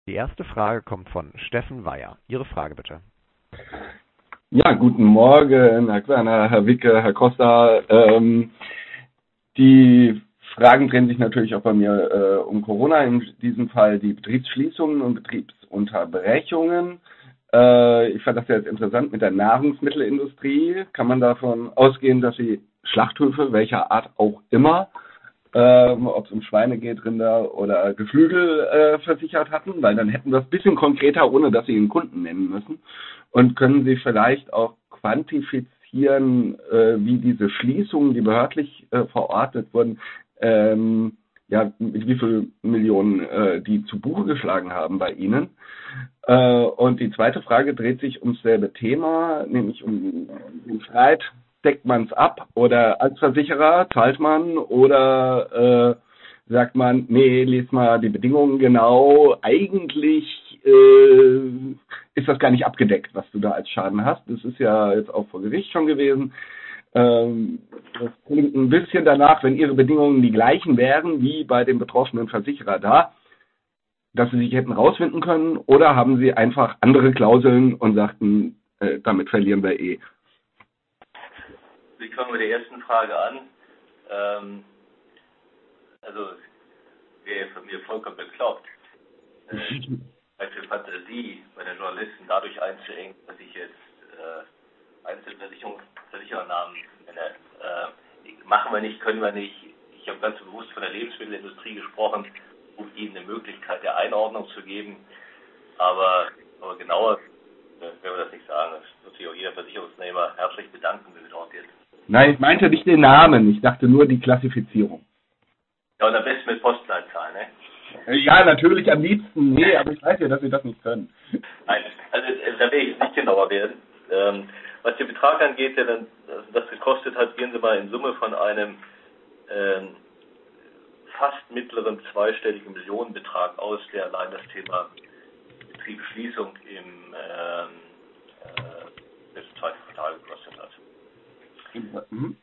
Die erste Frage kommt von Steffen Weyer. Ihre Frage bitte. Ja, guten Morgen, Herr Querner, Herr Wicke, Herr Costa. Die Fragen drehen sich natürlich auch bei mir um Corona, in diesem Fall die Betriebsschließungen und Betriebsunterbrechungen. Ich fand das ja jetzt interessant mit der Nahrungsmittelindustrie. Kann man davon ausgehen, dass Sie Schlachthöfe, welcher Art auch immer, ob es um Schweine geht, Rinder oder Geflügel versichert hatten? Weil dann hätten wir es ein bisschen konkreter, ohne dass Sie einen Kunden nennen müssen. Und können Sie vielleicht auch quantifizieren, wie diese Schließungen, die behördlich verordnet wurden, mit wie viel Millionen die zu Buche geschlagen haben bei Ihnen? Und die zweite Frage dreht sich ums selbe Thema, nämlich um den Streit. Deckt man es ab oder als Versicherer zahlt man oder sagt man, nee, lies mal die Bedingungen genau, eigentlich ist das gar nicht abgedeckt, was du da als Schaden hast. Das ist ja jetzt auch vor Gericht schon gewesen. Das klingt ein bisschen danach, wenn ihre Bedingungen die gleichen wären wie bei dem betroffenen Versicherer da, dass sie sich hätten rausfinden können, oder haben sie einfach andere Klauseln und sagten, damit verlieren wir eh. Ich fange mit der ersten Frage an. Also, wäre von mir vollkommen bekloppt, für Fantasie bei den Journalisten dadurch einzuengen, dass ich jetzt Einzelversicherernamen nenne. Machen wir nicht, können wir nicht. Ich habe ganz bewusst von der Lebensmittelindustrie gesprochen, um ihnen eine Möglichkeit der Einordnung zu geben. Aber genauer werden wir das nicht sagen. Das wird sich auch jeder Versicherungsnehmer herzlich bedanken, wenn wir dort jetzt. Nein, ich meinte nicht den Namen, ich dachte nur die Klassifizierung. Ja, und am besten mit Postleitzahl, ne? Ja, natürlich am liebsten. Nee, aber ich weiß ja, dass Sie das nicht können. Nein, also da werde ich jetzt nicht genauer werden. Was den Betrag angeht, der dann das gekostet hat, gehen Sie mal in Summe von einem fast mittleren zweistelligen Millionenbetrag aus, der allein das Thema Betriebsschließung im letzten zweiten Quartal gekostet hat. Mhm.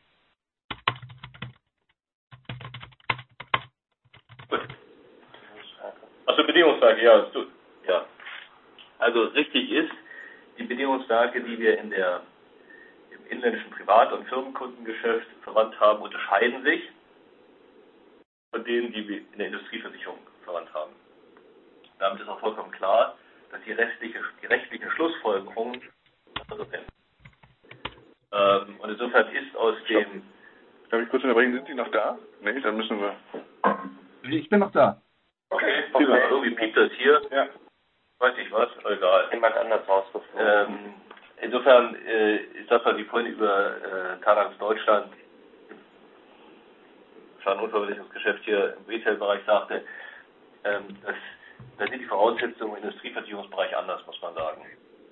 Gut. Achso, Bedingungswerke, ja. Also richtig ist, die Bedingungswerke, die wir im inländischen Privat- und Firmenkundengeschäft verwandt haben, unterscheiden sich von denen, die wir in der Industrieversicherung verwandt haben. Damit ist auch vollkommen klar, dass die rechtlichen Schlussfolgerungen andere sind. Und insofern ist aus dem... Darf ich kurz unterbrechen? Sind Sie noch da? Nee, dann müssen wir... Ich bin noch da. Okay. Irgendwie piept das hier. Ja. Weiß nicht was, egal. Jemand anders rausgefunden. Insofern ist das, was ich vorhin über Talanx Deutschland, Schadenunfallversicherungsgeschäft hier im Retail-Bereich sagte, da sind die Voraussetzungen im Industrieversicherungsbereich anders, muss man sagen.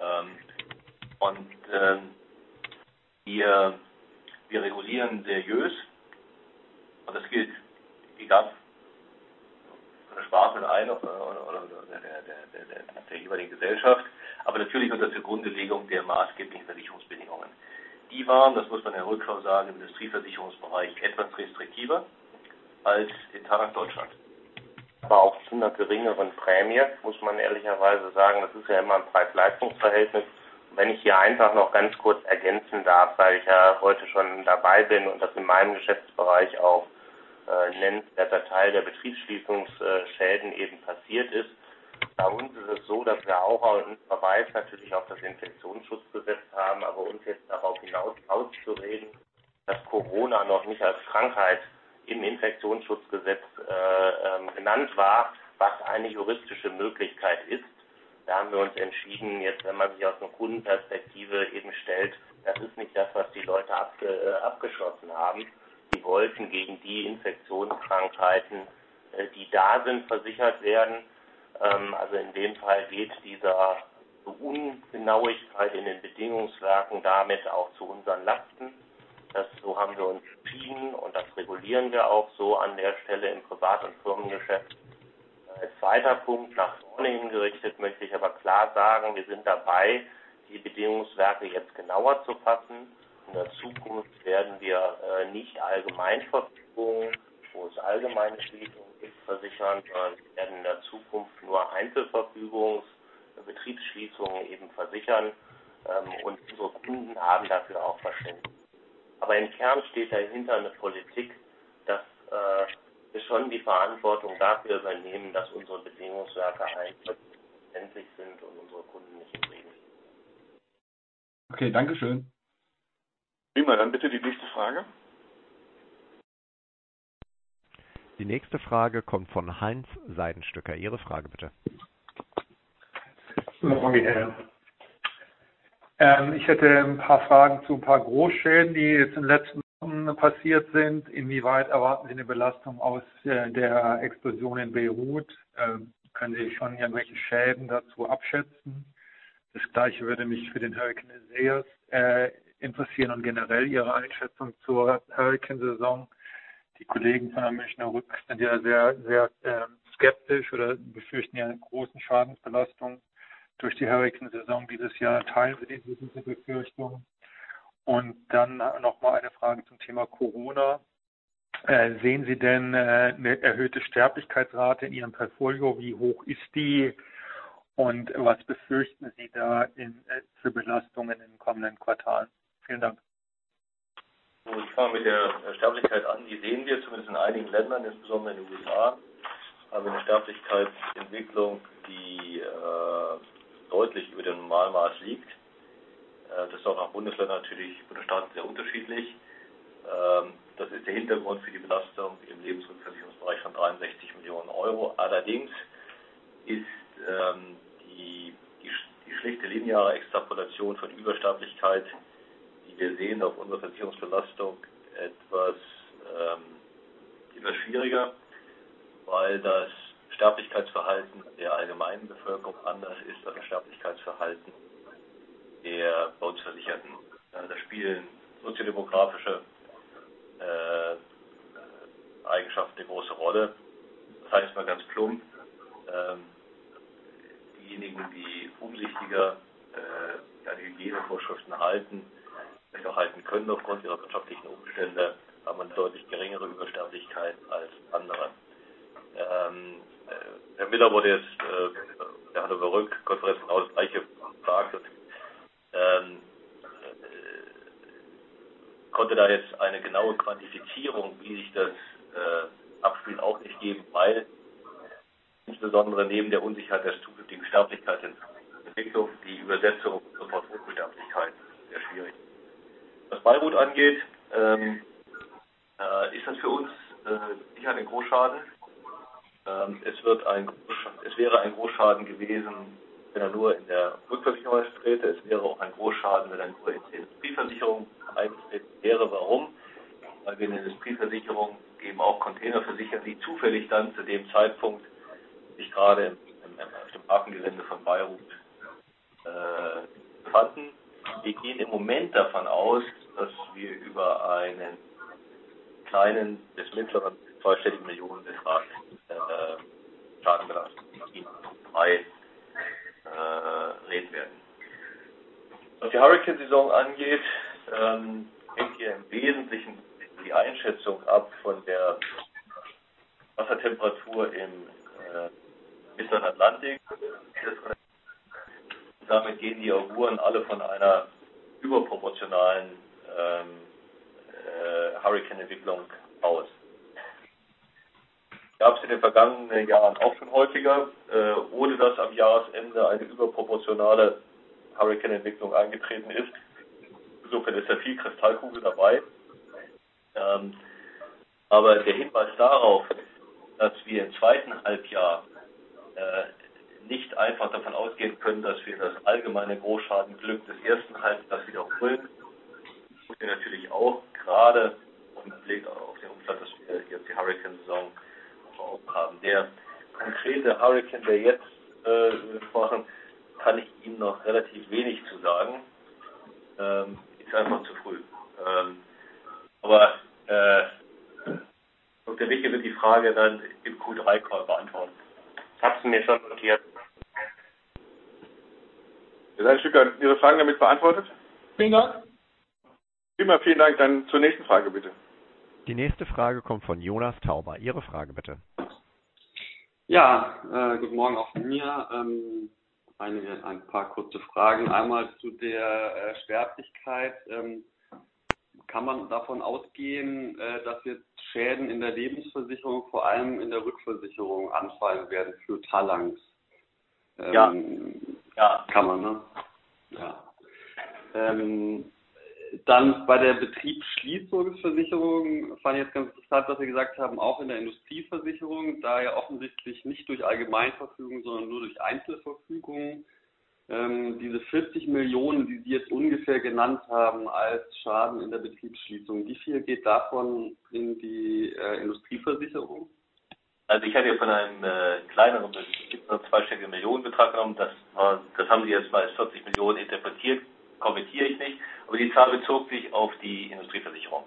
Wir regulieren seriös, und das gilt egal von der Sparte oder der jeweiligen Gesellschaft, aber natürlich unter der Grundlegung der maßgeblichen Versicherungsbedingungen. Die waren, das muss man in der Rückschau sagen, im Industrieversicherungsbereich etwas restriktiver als in Talanx Deutschland. Aber auch zu einer geringeren Prämie, muss man ehrlicherweise sagen. Das ist ja immer ein Preis-Leistungs-Verhältnis. Wenn ich hier einfach noch ganz kurz ergänzen darf, weil ich ja heute schon dabei bin und das in meinem Geschäftsbereich auch nennenswerter Teil der Betriebsschließungsschäden eben passiert ist. Bei uns ist es so, dass wir auch einen Verweis natürlich auf das Infektionsschutzgesetz haben, aber uns jetzt darauf hinaus auszureden, dass Corona noch nicht als Krankheit im Infektionsschutzgesetz genannt war, was eine juristische Möglichkeit ist. Da haben wir uns entschieden, jetzt wenn man sich aus einer Kundenperspektive eben stellt, das ist nicht das, was die Leute abgeschlossen haben. Die wollten gegen die Infektionskrankheiten, die da sind, versichert werden. Also in dem Fall geht dieser Ungenauigkeit in den Bedingungswerken damit auch zu unseren Lasten. So haben wir uns entschieden und das regulieren wir auch so an der Stelle im Privat- und Firmengeschäft. Zweiter Punkt, nach vorne hingerichtet, möchte ich aber klar sagen, wir sind dabei, die Bedingungswerke jetzt genauer zu fassen. In der Zukunft werden wir nicht Allgemeinverfügungen wo es allgemeine Schließungen gibt, versichern, sondern wir werden in der Zukunft nur Betriebsschließungen eben versichern und unsere Kunden haben dafür auch Verständnis. Aber im Kern steht dahinter eine Politik, dass wir schon die Verantwortung dafür übernehmen, dass unsere Bedingungswerke verständlich sind und unsere Kunden nicht im Regen. Okay, danke schön. Prima, dann bitte die nächste Frage. Die nächste Frage kommt von Heinz Seidenstücker. Ihre Frage bitte. Morgen. Ich hätte ein paar Fragen zu ein paar Großschäden, die jetzt in den letzten Wochen passiert sind. Inwieweit erwarten Sie eine Belastung aus der Explosion in Beirut? Können Sie schon irgendwelche Schäden dazu abschätzen? Das Gleiche würde mich für den Hurrikan Isaias interessieren und generell Ihre Einschätzung zur Hurrikansaison. Die Kollegen von der Münchner Rück sind ja sehr, sehr skeptisch oder befürchten ja eine große Schadensbelastung durch die Hurrikansaison dieses Jahr. Teilen Sie diese Befürchtung? Und dann nochmal eine Frage zum Thema Corona. Sehen Sie denn eine erhöhte Sterblichkeitsrate in Ihrem Portfolio? Wie hoch ist die? Und was befürchten Sie da für Belastungen in den kommenden Quartalen? Vielen Dank. Ich fange mit der Sterblichkeit an. Die sehen wir zumindest in einigen Ländern, insbesondere in den USA, haben wir eine Sterblichkeitsentwicklung, die deutlich über dem Normalmaß liegt. Das ist auch nach Bundesländern natürlich, Bundesstaaten sehr unterschiedlich. Das ist der Hintergrund für die Belastung im Lebensrückversicherungsbereich von 63 Millionen Euro. Allerdings ist die schlichte lineare Extrapolation von Übersterblichkeit, die wir sehen auf unsere Versicherungsbelastung, etwas schwieriger, weil das Sterblichkeitsverhalten der allgemeinen Bevölkerung anders ist als das Sterblichkeitsverhalten der bei uns Versicherten. Da spielen soziodemografische Eigenschaften eine große Rolle. Das heißt mal ganz plump, diejenigen, die umsichtiger an Hygienevorschriften halten, vielleicht auch halten können aufgrund ihrer wirtschaftlichen Umstände, haben eine deutlich geringere Übersterblichkeit als andere. Herr Miller wurde jetzt der Hannover Rück-Konferenz genau das Gleiche gefragt und konnte da jetzt eine genaue Quantifizierung, wie sich das abspielt, auch nicht geben, weil insbesondere neben der Unsicherheit der zukünftigen Sterblichkeitsentwicklung die Übersetzung zur Portfoliosterblichkeit sehr schwierig. Was Beirut angeht, ist das für uns sicher ein Großschaden. Es wäre ein Großschaden gewesen, wenn er nur in der Rückversicherung eintrete. Es wäre auch ein Großschaden, wenn er nur in der Industrieversicherung eingetreten wäre. Warum? Weil wir in der Industrieversicherung eben auch Container versichern, die zufällig dann zu dem Zeitpunkt sich gerade auf dem Hafengelände von Beirut befanden. Wir gehen im Moment davon aus, dass wir über einen kleinen bis mittleren zweistelligen Millionenbetrag Schadenbelastung in 3 reden werden. Was die Hurrikansaison angeht, hängt hier im Wesentlichen die Einschätzung ab von der Wassertemperatur im Mittleren Atlantik. Damit gehen die Auguren alle von einer überproportionalen Hurrikanentwicklung aus. Gab es in den vergangenen Jahren auch schon häufiger, ohne dass am Jahresende eine überproportionale Hurrikanentwicklung eingetreten ist. Insofern ist da viel Kristallkugel dabei. Aber der Hinweis darauf, dass wir im zweiten Halbjahr nicht einfach davon ausgehen können, dass wir das allgemeine Großschadenglück des ersten Halbjahres wiederholen, muss wir natürlich auch gerade im Blick auf den Umstand, dass wir jetzt die Hurrikansaison haben. Der konkrete Hurrikan, der jetzt gesprochen, kann ich Ihnen noch relativ wenig zu sagen. Ist einfach zu früh. Aber Dr. Wicke wird die Frage dann im Q3-Call beantworten. Ich habe es mir schon notiert. Herr Seidenstücker, Ihre Fragen damit beantwortet? Vielen Dank. Prima, vielen Dank. Dann zur nächsten Frage, bitte. Die nächste Frage kommt von Jonas Tauber. Ihre Frage bitte. Ja, guten Morgen auch von mir. Ein paar kurze Fragen. Einmal zu der Sterblichkeit. Kann man davon ausgehen, dass jetzt Schäden in der Lebensversicherung, vor allem in der Rückversicherung, anfallen werden für Talanx? Ja. Kann man, ne? Ja. Dann bei der Betriebsschließungsversicherung fand ich jetzt ganz interessant, dass Sie gesagt haben, auch in der Industrieversicherung, da ja offensichtlich nicht durch Allgemeinverfügung, sondern nur durch Einzelverfügung, diese 40 Millionen, die Sie jetzt ungefähr genannt haben als Schaden in der Betriebsschließung, wie viel geht davon in die Industrieversicherung? Also ich hatte ja von einem kleineren, zweistelligen Millionenbetrag genommen, das haben Sie jetzt mal als 40 Millionen interpretiert, kommentiere ich nicht, aber die Zahl bezog sich auf die Industrieversicherung.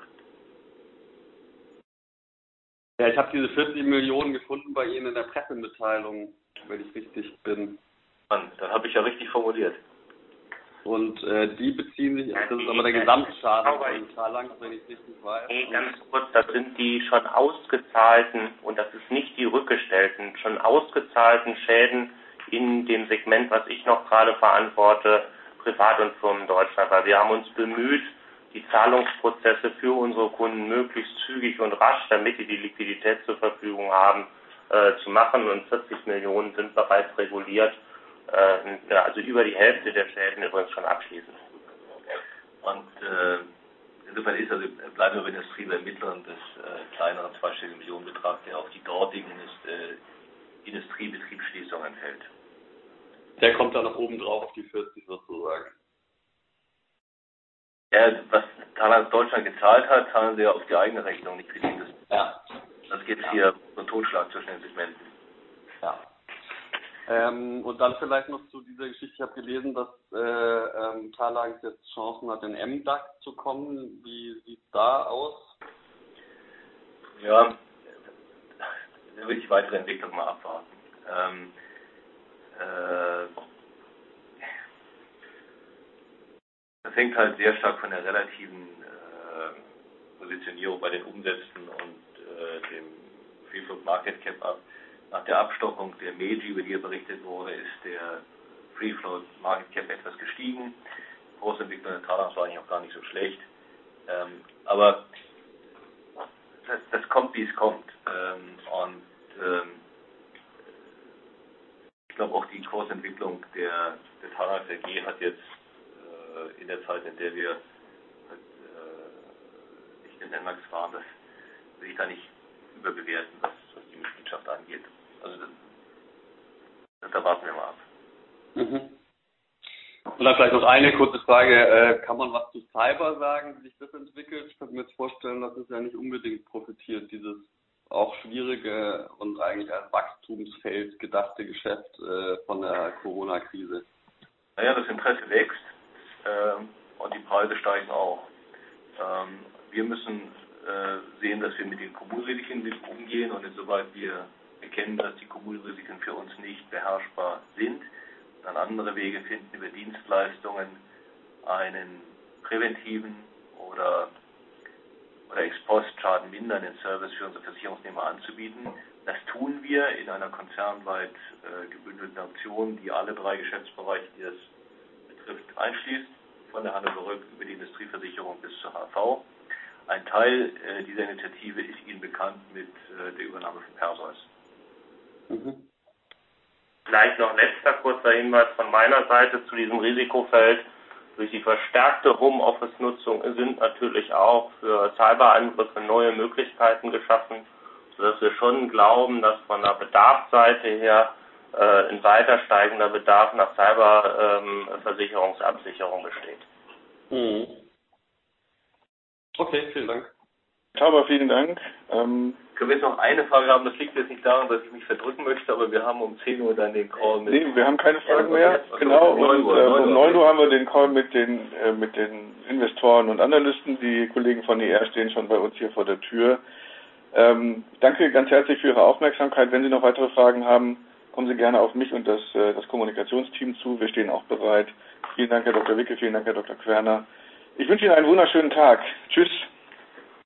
Ja, ich habe diese 40 Millionen gefunden bei Ihnen in der Pressemitteilung, wenn ich richtig bin. Dann habe ich ja richtig formuliert. Und die beziehen sich, das ist aber der Gesamtschaden von Talanx, wenn ich es richtig weiß. Nee, ganz kurz, das sind die schon ausgezahlten, und das ist nicht die rückgestellten, schon ausgezahlten Schäden in dem Segment, was ich noch gerade verantworte, Privat- und Firmen Deutschland. Weil wir haben uns bemüht, die Zahlungsprozesse für unsere Kunden möglichst zügig und rasch, damit die Liquidität zur Verfügung haben, zu machen. Und 40 Millionen sind bereits reguliert. Also über die Hälfte der Schäden übrigens schon abschließend. Und insofern ist also bleiben wir bei der Industrie beim mittleren bis kleineren zweistelligen Millionenbetrag, der auf die dortigen Industriebetriebsschließungen fällt. Der kommt dann noch oben drauf auf die 40 sozusagen. Ja, was Talanx Deutschland gezahlt hat, zahlen sie ja auf die eigene Rechnung, nicht für die Industrie. Ja. Das gibt hier so einen Totschlag zwischen den Segmenten. Ja. Und dann vielleicht noch zu dieser Geschichte, ich habe gelesen, dass Talanx jetzt Chancen hat, in MDAX zu kommen. Wie sieht es da aus? Ja, da will ich die weitere Entwicklung mal abwarten. Das hängt halt sehr stark von der relativen Positionierung bei den Umsätzen und dem Free Float Market Cap ab. Nach der Abstockung der Meiji, über die hier berichtet wurde, ist der Free Float Market Cap etwas gestiegen. Die Kursentwicklung der Talanx war eigentlich auch gar nicht so schlecht. Aber das kommt, wie es kommt. Ich glaube auch die Kursentwicklung der Talanx AG hat jetzt in der Zeit, in der wir nicht in den MDAX fahren, das will ich da nicht überbewerten, was die Mitgliedschaft angeht. Also da warten wir mal ab. Mhm. Und dann vielleicht noch eine kurze Frage. Kann man was zu Cyber sagen, wie sich das entwickelt? Ich kann mir jetzt vorstellen, dass es ja nicht unbedingt profitiert, dieses auch schwierige und eigentlich als Wachstumsfeld gedachte Geschäft von der Corona-Krise. Naja, das Interesse wächst und die Preise steigen auch. Wir müssen sehen, dass wir mit den Kommunrisiken umgehen, und insoweit wir erkennen, dass die Kommunrisiken für uns nicht beherrschbar sind, dann andere Wege finden, über Dienstleistungen einen präventiven oder Ex-Post-Schaden mindernden Service für unsere Versicherungsnehmer anzubieten. Das tun wir in einer konzernweit gebündelten Aktion, die alle 3 Geschäftsbereiche, die das betrifft, einschließt, von der Hannover Rück über die Industrieversicherung bis zur HV. Ein Teil dieser Initiative ist Ihnen bekannt mit der Übernahme von Perseus. Mhm. Vielleicht noch letzter kurzer Hinweis von meiner Seite zu diesem Risikofeld. Durch die verstärkte Homeoffice-Nutzung sind natürlich auch für Cyberangriffe neue Möglichkeiten geschaffen, sodass wir schon glauben, dass von der Bedarfsseite her ein weiter steigender Bedarf nach Cyberversicherungsabsicherung besteht. Mhm. Okay, vielen Dank. Tauber, vielen Dank. Können wir jetzt noch eine Frage haben? Das liegt jetzt nicht daran, dass ich mich verdrücken möchte, aber wir haben um 10 Uhr dann den Call mit... Nee, wir haben keine Fragen mehr. Genau, und um 9 Uhr haben wir den Call mit den Investoren und Analysten. Die Kollegen von IR stehen schon bei uns hier vor der Tür. Danke ganz herzlich für Ihre Aufmerksamkeit. Wenn Sie noch weitere Fragen haben, kommen Sie gerne auf mich und das Kommunikationsteam zu. Wir stehen auch bereit. Vielen Dank, Herr Dr. Wicke, vielen Dank, Herr Dr. Querner. Ich wünsche Ihnen einen wunderschönen Tag. Tschüss.